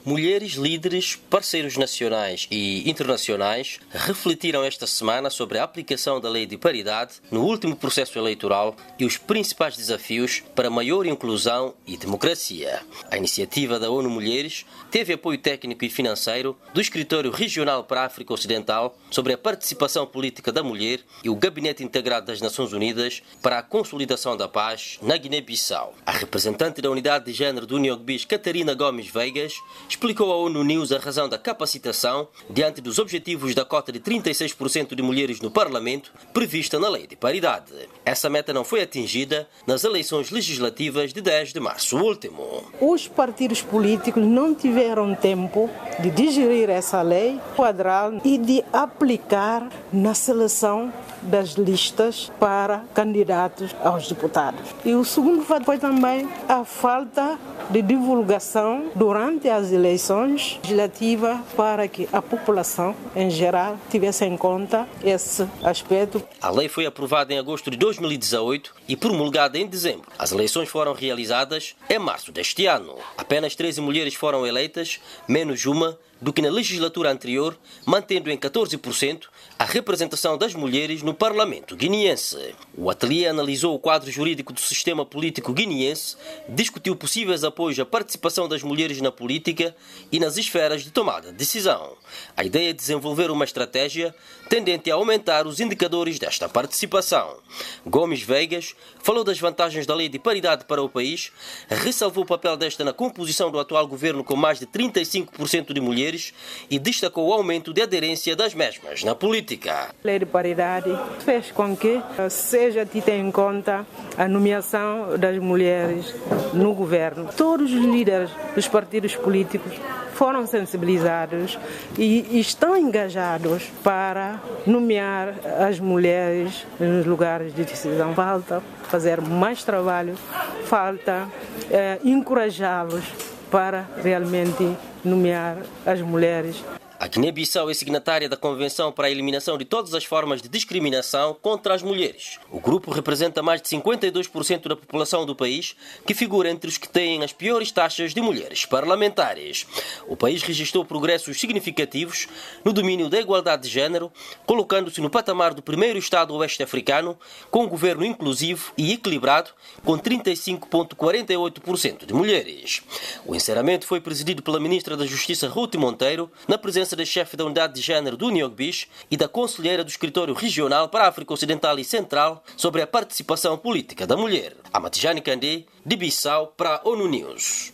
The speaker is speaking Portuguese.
Mulheres líderes, parceiros nacionais e internacionais refletiram esta semana sobre a aplicação da Lei de Paridade no último processo eleitoral e os principais desafios para maior inclusão e democracia. A iniciativa da ONU Mulheres teve apoio técnico e financeiro do Escritório Regional para a África Ocidental sobre a participação política da mulher e o Gabinete Integrado das Nações Unidas para a Consolidação da Paz na Guiné-Bissau. A representante da Unidade de Gênero do UNIOGBIS, Catarina Gomes Veigas, explicou à ONU News a razão da capacitação diante dos objetivos da cota de 36% de mulheres no Parlamento prevista na Lei de Paridade. Essa meta não foi atingida nas eleições legislativas de 10 de março último. Os partidos políticos não tiveram tempo de digerir essa lei quadral e de aplicar na seleção das listas para candidatos aos deputados. E o segundo fato foi também a falta de divulgação durante as eleições legislativas para que a população em geral tivesse em conta esse aspecto. A lei foi aprovada em agosto de 2018 e promulgada em dezembro. As eleições foram realizadas em março deste ano. Apenas 13 mulheres foram eleitas, menos uma do que na legislatura anterior, mantendo em 14% a representação das mulheres no Parlamento guineense. O ateliê analisou o quadro jurídico do sistema político guineense, discutiu possíveis apoios à participação das mulheres na política e nas esferas de tomada de decisão. A ideia é desenvolver uma estratégia tendente a aumentar os indicadores desta participação. Gomes Veigas falou das vantagens da Lei de Paridade para o país, ressalvou o papel desta na composição do atual governo com mais de 35% de mulheres e destacou o aumento de aderência das mesmas na política. A Lei de Paridade fez com que seja tida em conta a nomeação das mulheres no governo. Todos os líderes dos partidos políticos foram sensibilizados e estão engajados para nomear as mulheres nos lugares de decisão. Falta fazer mais trabalho, falta encorajá-los para realmente nomear as mulheres. A Guiné-Bissau é signatária da Convenção para a Eliminação de Todas as Formas de Discriminação contra as Mulheres. O grupo representa mais de 52% da população do país, que figura entre os que têm as piores taxas de mulheres parlamentares. O país registrou progressos significativos no domínio da igualdade de género, colocando-se no patamar do primeiro Estado oeste-africano com um governo inclusivo e equilibrado, com 35,48% de mulheres. O encerramento foi presidido pela ministra da Justiça, Ruth Monteiro, na presença da chefe da Unidade de Gênero do UNIOGBIS e da conselheira do Escritório Regional para a África Ocidental e Central sobre a participação política da mulher. Amatijane Kandé, de Bissau, para a ONU News.